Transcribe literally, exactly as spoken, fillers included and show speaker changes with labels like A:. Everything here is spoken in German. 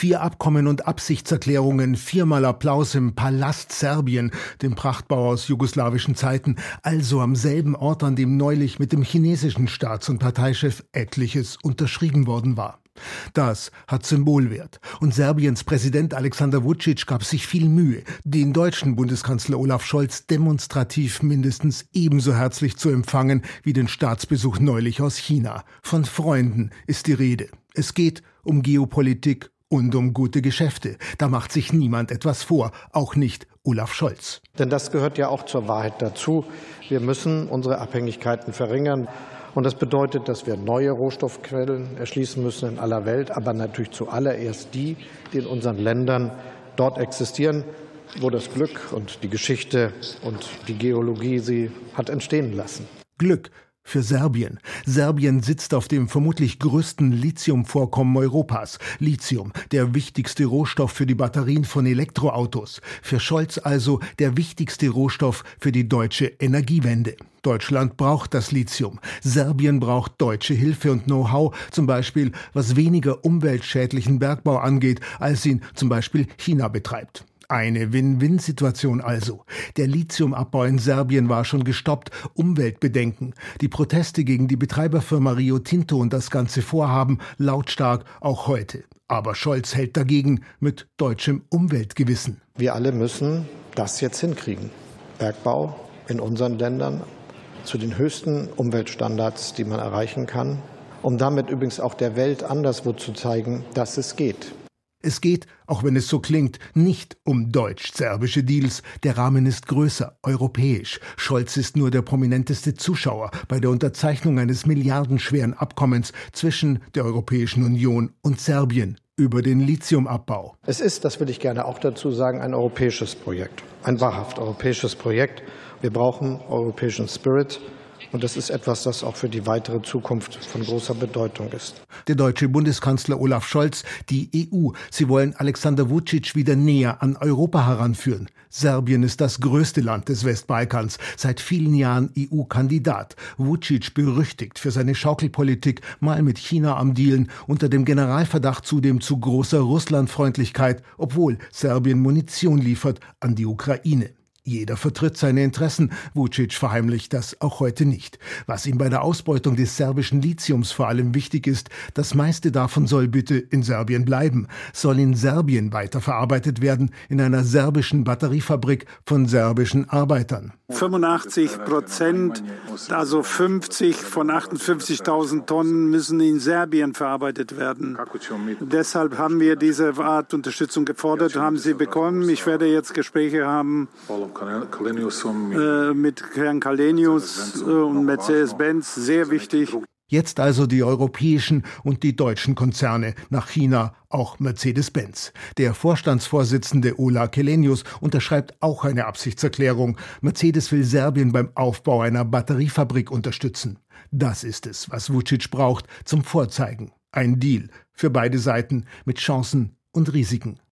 A: Vier Abkommen und Absichtserklärungen, viermal Applaus im Palast Serbien, dem Prachtbau aus jugoslawischen Zeiten, also am selben Ort, an dem neulich mit dem chinesischen Staats- und Parteichef etliches unterschrieben worden war. Das hat Symbolwert. Und Serbiens Präsident Aleksandar Vučić gab sich viel Mühe, den deutschen Bundeskanzler Olaf Scholz demonstrativ mindestens ebenso herzlich zu empfangen wie den Staatsbesuch neulich aus China. Von Freunden ist die Rede. Es geht um Geopolitik und um gute Geschäfte. Da macht sich niemand etwas vor, auch nicht Olaf Scholz.
B: Denn das gehört ja auch zur Wahrheit dazu. Wir müssen unsere Abhängigkeiten verringern. Und das bedeutet, dass wir neue Rohstoffquellen erschließen müssen in aller Welt, aber natürlich zuallererst die, die in unseren Ländern dort existieren, wo das Glück und die Geschichte und die Geologie sie hat entstehen lassen.
A: Glück für Serbien. Serbien sitzt auf dem vermutlich größten Lithiumvorkommen Europas. Lithium, der wichtigste Rohstoff für die Batterien von Elektroautos. Für Scholz also der wichtigste Rohstoff für die deutsche Energiewende. Deutschland braucht das Lithium. Serbien braucht deutsche Hilfe und Know-how, zum Beispiel was weniger umweltschädlichen Bergbau angeht, als ihn zum Beispiel China betreibt. Eine Win-Win-Situation also. Der Lithiumabbau in Serbien war schon gestoppt. Umweltbedenken. Die Proteste gegen die Betreiberfirma Rio Tinto und das ganze Vorhaben lautstark auch heute. Aber Scholz hält dagegen mit deutschem Umweltgewissen.
B: Wir alle müssen das jetzt hinkriegen. Bergbau in unseren Ländern zu den höchsten Umweltstandards, die man erreichen kann, um damit übrigens auch der Welt anderswo zu zeigen, dass es geht.
A: Es geht, auch wenn es so klingt, nicht um deutsch-serbische Deals. Der Rahmen ist größer, europäisch. Scholz ist nur der prominenteste Zuschauer bei der Unterzeichnung eines milliardenschweren Abkommens zwischen der Europäischen Union und Serbien über den Lithiumabbau.
B: Es ist, das will ich gerne auch dazu sagen, ein europäisches Projekt, ein wahrhaft europäisches Projekt. Wir brauchen europäischen Spirit. Und das ist etwas, das auch für die weitere Zukunft von großer Bedeutung ist.
A: Der deutsche Bundeskanzler Olaf Scholz, die E U, sie wollen Aleksandar Vučić wieder näher an Europa heranführen. Serbien ist das größte Land des Westbalkans, seit vielen Jahren E U-Kandidat. Vučić berüchtigt für seine Schaukelpolitik, mal mit China am Dealen, unter dem Generalverdacht zudem zu großer Russlandfreundlichkeit, obwohl Serbien Munition liefert an die Ukraine. Jeder vertritt seine Interessen, Vučić verheimlicht das auch heute nicht. Was ihm bei der Ausbeutung des serbischen Lithiums vor allem wichtig ist, das meiste davon soll bitte in Serbien bleiben, soll in Serbien weiterverarbeitet werden, in einer serbischen Batteriefabrik von serbischen Arbeitern.
C: fünfundachtzig Prozent, also fünfzig von achtundfünfzigtausend Tonnen müssen in Serbien verarbeitet werden. Deshalb haben wir diese Art Unterstützung gefordert, haben sie bekommen. Ich werde jetzt Gespräche haben Äh, mit Herrn Kalenius und Mercedes-Benz, sehr wichtig.
A: Jetzt also die europäischen und die deutschen Konzerne, nach China auch Mercedes-Benz. Der Vorstandsvorsitzende Ola Källenius unterschreibt auch eine Absichtserklärung. Mercedes will Serbien beim Aufbau einer Batteriefabrik unterstützen. Das ist es, was Vučić braucht zum Vorzeigen. Ein Deal für beide Seiten mit Chancen und Risiken.